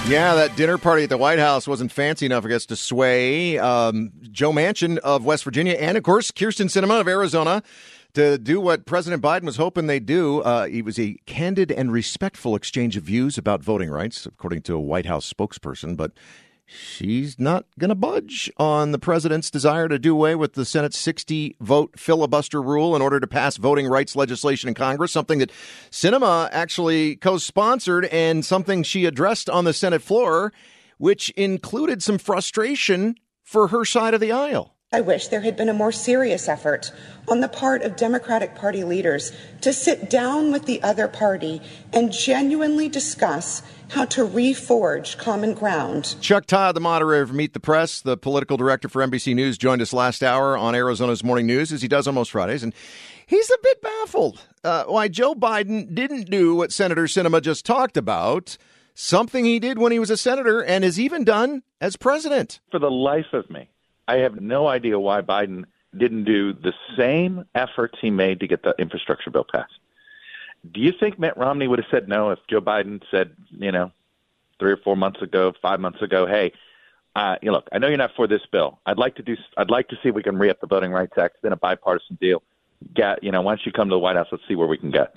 Yeah, that dinner party at the White House wasn't fancy enough, I guess, to sway Joe Manchin of West Virginia and, of course, Kyrsten Sinema of Arizona to do what President Biden was hoping they'd do. It was a candid and respectful exchange of views about voting rights, according to a White House spokesperson. But she's not going to budge on the president's desire to do away with the Senate's 60-vote filibuster rule in order to pass voting rights legislation in Congress, something that Sinema actually co-sponsored and something she addressed on the Senate floor, which included some frustration for her side of the aisle. I wish there had been a more serious effort on the part of Democratic Party leaders to sit down with the other party and genuinely discuss how to reforge common ground. Chuck Todd, the moderator of Meet the Press, the political director for NBC News, joined us last hour on Arizona's Morning News, as he does on most Fridays. And he's a bit baffled why Joe Biden didn't do what Senator Sinema just talked about, something he did when he was a senator and has even done as president. For the life of me, I have no idea why Biden didn't do the same efforts he made to get the infrastructure bill passed. Do you think Mitt Romney would have said no if Joe Biden said, 3 or 4 months ago, 5 months ago, hey, look, I know you're not for this bill. I'd like to see if we can re-up the Voting Rights Act. It's been a bipartisan deal. Why don't you come to the White House? Let's see where we can get.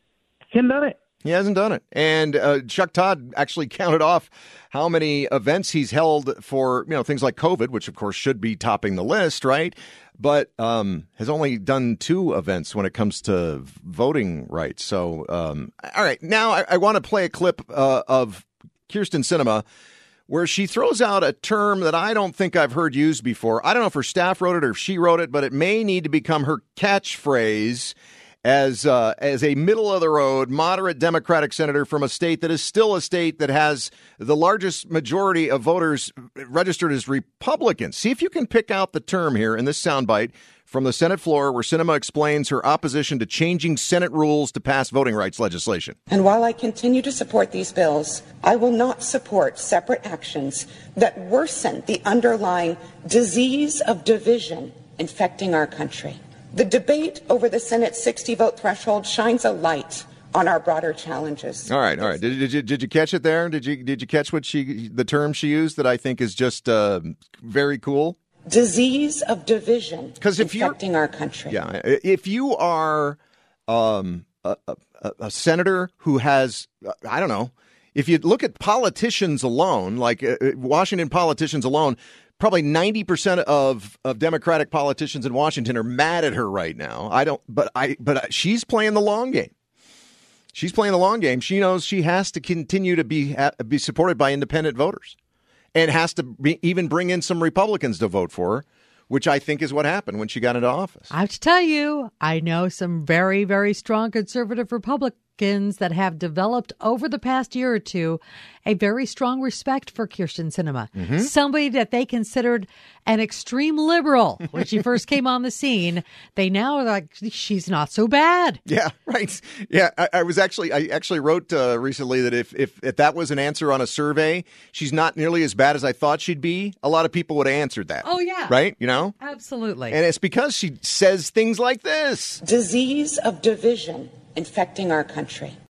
He hasn't done it. He hasn't done it. And Chuck Todd actually counted off how many events he's held for, things like COVID, which, of course, should be topping the list, right? But has only done 2 events when it comes to voting rights. So, all right. Now I want to play a clip of Kyrsten Sinema where she throws out a term that I don't think I've heard used before. I don't know if her staff wrote it or if she wrote it, but it may need to become her catchphrase as a middle-of-the-road, moderate Democratic senator from a state that is still a state that has the largest majority of voters registered as Republicans. See if you can pick out the term here in this soundbite from the Senate floor where Sinema explains her opposition to changing Senate rules to pass voting rights legislation. And while I continue to support these bills, I will not support separate actions that worsen the underlying disease of division infecting our country. The debate over the Senate's 60-vote threshold shines a light on our broader challenges. All right. Did you catch it there? Did you catch the term she used that I think is just very cool? Disease of division infecting our country. Yeah. If you are a senator who has, I don't know, if you look at politicians alone, like Washington politicians alone, probably 90% of Democratic politicians in Washington are mad at her right now. But she's playing the long game. She's playing the long game. She knows she has to continue to be supported by independent voters and has to even bring in some Republicans to vote for her, which I think is what happened when she got into office. I have to tell you, I know some very, very strong conservative Republicans that have developed over the past year or two a very strong respect for Kyrsten Sinema, somebody that they considered an extreme liberal when she first came on the scene. They now are like, she's not so bad. Yeah, right. Yeah, I actually wrote recently that if that was an answer on a survey, she's not nearly as bad as I thought she'd be. A lot of people would have answered that. Oh, yeah. Right? Absolutely. And it's because she says things like this. Disease of division infecting our country.